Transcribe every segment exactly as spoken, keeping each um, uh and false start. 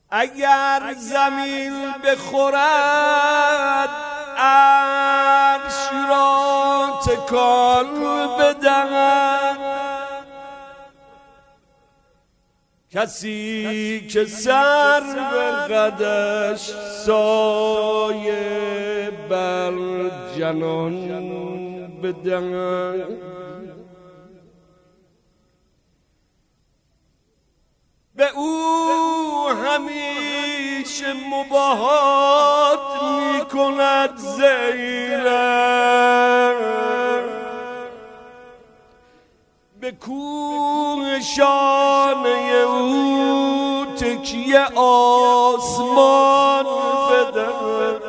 اگر زمین بخورد عرش را تکان بدهد، کسی که سر به قدش سایه بر جنان بدهد. به او همیشه مباهات می کند زیرک، به کوه شانه او تکیه آسمان بدهد.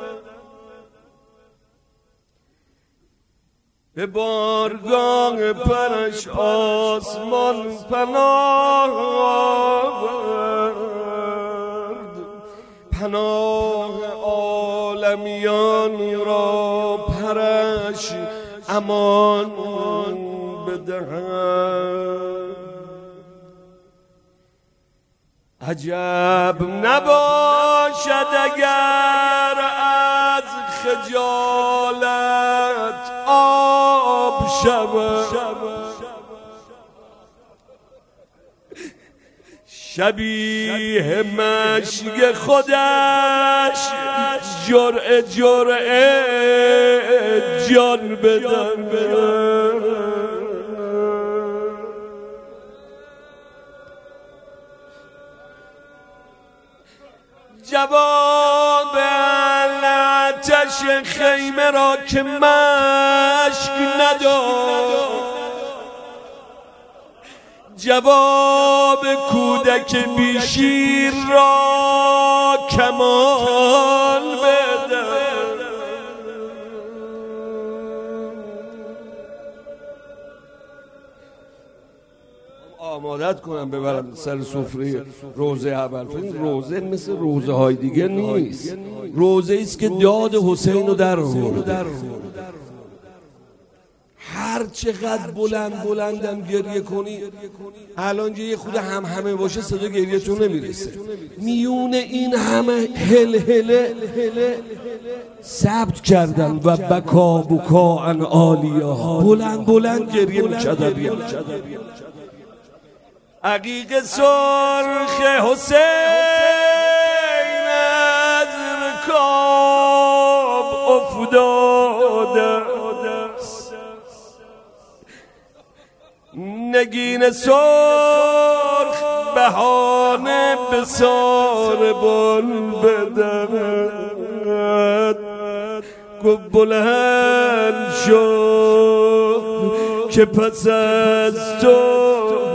به بارگاه پرش آسمان پناه آورد، پناه عالمیان را پرش امان بدهد. عجب نباشد اگر از خجالت آب شود، شبیه مشک خودش جرعه جرعه جان بدهد. جواب آتش خیمه را که مشک نداد، جواب کودک بی شیر را کمان بده. آمادت کنم ببرم سر سفره روزه اول. روزه مثل روزه های دیگه نیست، روزه است که داد حسین رو در آورد. هر چقدر بلند بلندم گریه کنی، الان یه خود هم همه باشه صدا گریه تو نمیرسه. میون این همه هل هله ثبت کردن و بکا بکا ان آلیا، بلند بلند گریه میکردن. عقیق سرخ حسین از رکاب افتاده، نگین سرخ بهانه به ساربان بدهد. گفت بلند شد که پس از تو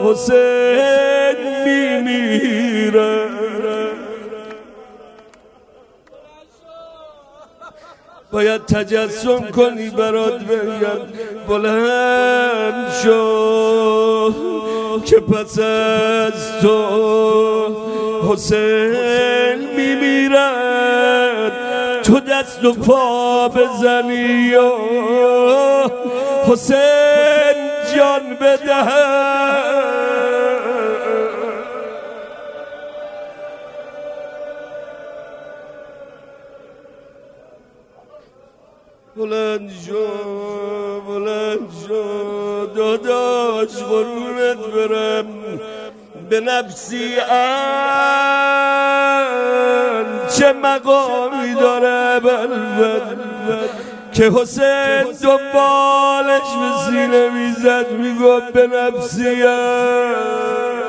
حسین میمیره. باید تجسم کنی برات بگم بلند شو که پس از تو حسین میمیرد. تو دست و پا بزنی و حسین جان بدهد. بلند شو بلند شو داداش قربونت برم، به نفسی ان چه مقامی داره بلبل که حسین دنبالش به سینه میزد میگفت به نفسی ان.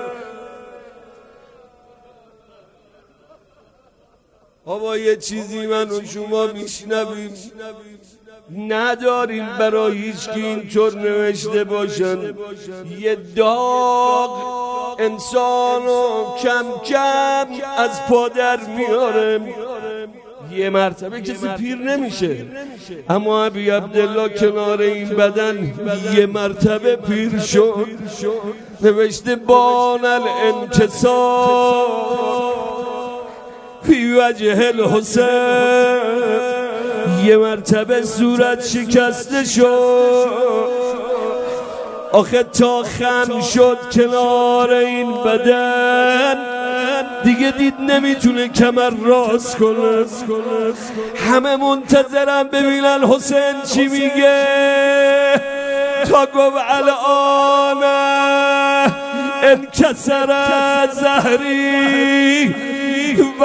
بابا یه چیزی من و شما میشنویم نداریم برای هیچ کی اینطور نوشته باشن. یه داغ انسانو کم کم از پا در میاره. یه مرتبه کسی پیر نمیشه، اما ابی عبدالله کنار این بدن یه مرتبه پیر شد. نوشته بان الانکسار فی وجه الحسین، یه مرتبه صورت شکسته شد. آخه تا خم شد کنار این بدن دیگه دید نمیتونه کمر راست کنه. همه منتظرم ببینن حسین چی میگه، تا گفت الان انکسر زهری و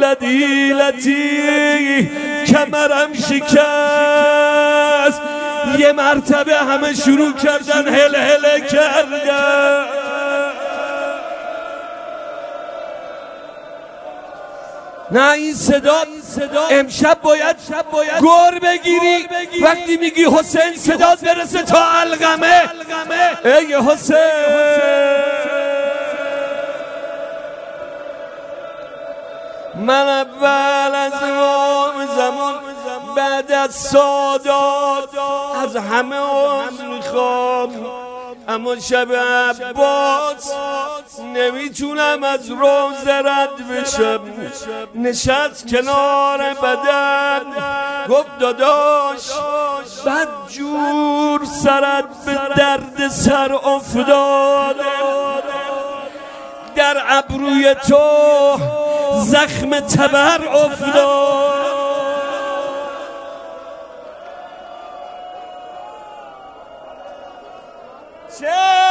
قلدیلتی، کمرم شکست. یه مرتبه همه شروع کردن هل هل کردن. نه این صدا امشب باید گر بگیری وقتی میگی حسین صدات برسه تا القمه. ای حسین من اول از امام زمان بعد از سادات از همه عذر میخوام، اما شب عباس نمیتونم از روزه رد بشم. نشست کنار بدن گفت داداش بدجور سرت به درد سر افتاده، در ابروی تو زخم تبر افتاد. چه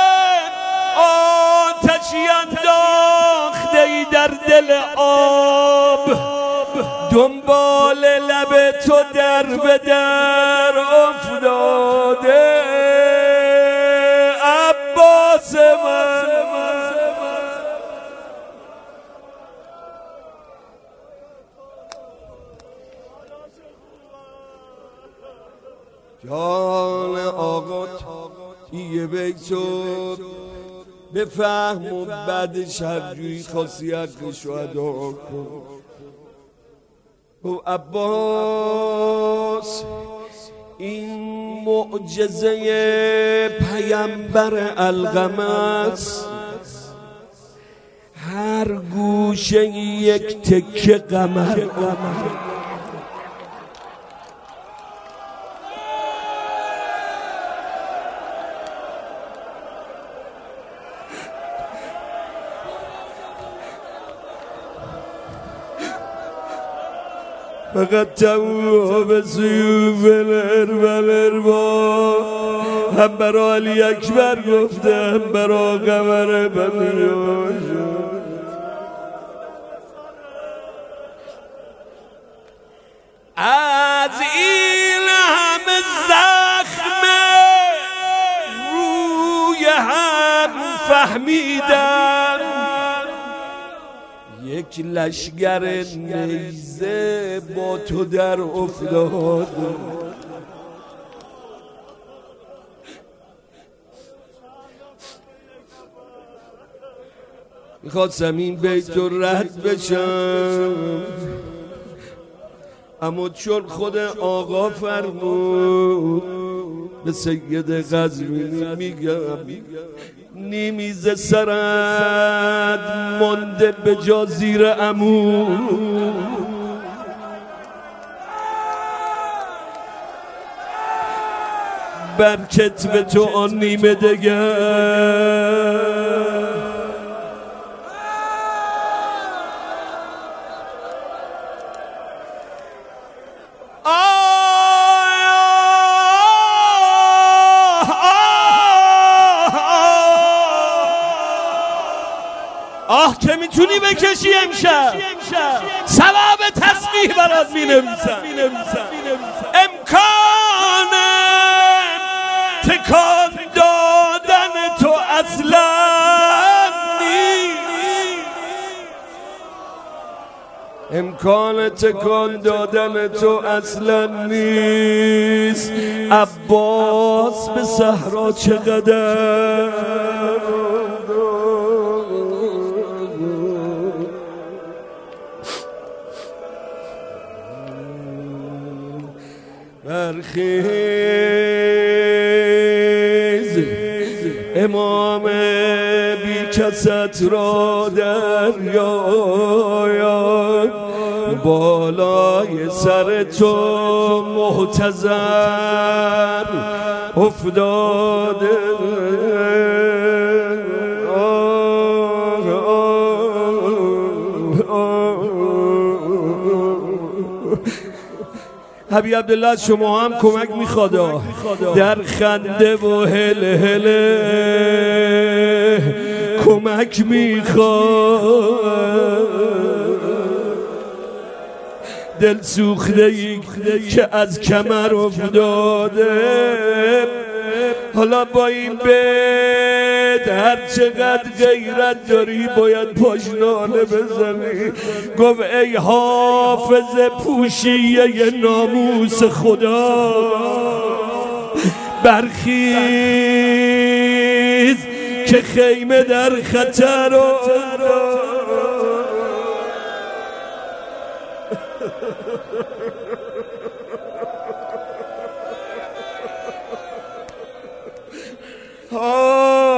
آتشی انداخته ای در دل آب، دنبال لب تو در به در افتاده. عباس من جان آقا یه بیتو بفهم و بعد شبجوی خاصیت شهدا کن. او عباس این معجزه پیامبر القمص، هر گوشه یک تکه قمر. فقط تو به سیوف الاربل با هم برا علی اکبر گفته، هم برا قمر بدیاش. از این همه زخم روی هم فهمیدم یک لشگر نیزه با تو در افتاد. میخواستم این بیت رو رد بشم، اما چون خود آقا فرمود به سید قزوینی میگم نیمیز سرت مانده به جا زیر عمود، بر کتف تو آن نیمه دگر. آه که میتونی بکشی امشب، ثواب تسبیح برات مینویسم. امکان تکان دادن تو اصلا نیست، امکان تکان دادن تو اصلا نیست. عباس به صحرا چقدر برخیز امام بی کست را دریاید، بالای سر تو محتضر افتاده. آه آه حبیب عبدالله از شما هم کمک میخواد، در خنده و هل هله کمک میخواد. دل سوخته ای که از کمر افتاده، حالا با این بیت هر چقدر غیرت داری باید پاشنانه بزنی. گفت ای حافظ پوشیه ناموس خدا، برخیز که خیمه در خطر افتاد. Oh